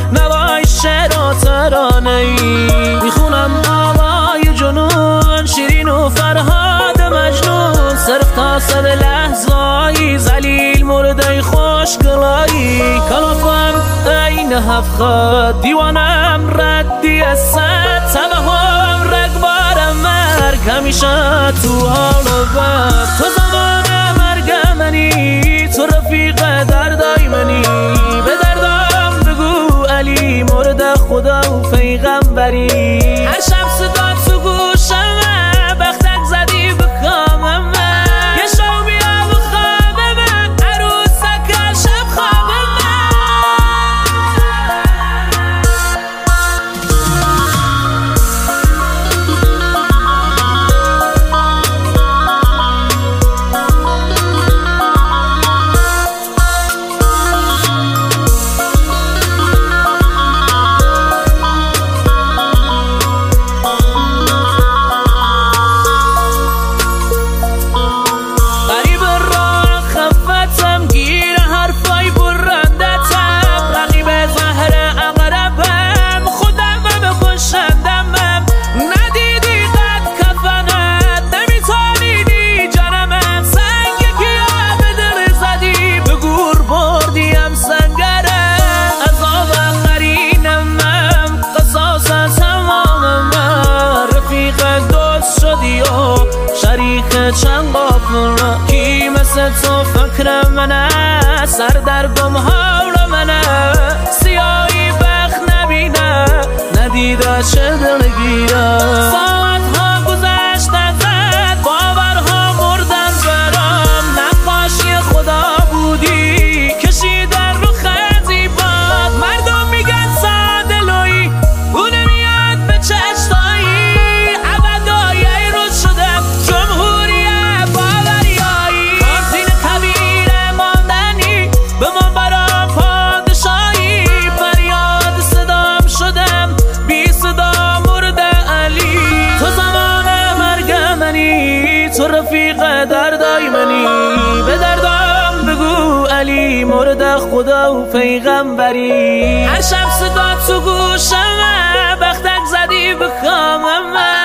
نوای شعر و ترانه‌ای میخونم آوای جنون شیرین و فرهاد مجنون صرف تا سر لحظایی زلیل مرده خوشگلایی کلافم این هفخد دیوانم ردی از صد توهم رگبارم مرگ همیشه تو حال و بد تو زمان مرگ منی تو رفیق دردای منی به دردم بگو علی مورد خدا و پیغمبری هر شب صدا تو گوشمه بختک زدی به کامم یه شو بیا به خوابم عروسک شب خوابم چند قافل کی مثل تو فکر منه سر در گم حال منه سیاهی بخت نبینه ندیده چه دلگیره ساعتها گذشت ازت باورها مردن برام نقاشی خدا بودی کشیدن رو خزی باد مردم میگن ساده لویی اون میاد به چشتایی عبدای رو شدم جمهوری تو رفیق دردای منی به دردم بگو علی مورد خدا و پیغمبری هر شب صدا تو گوشمه بختک زدی به کامم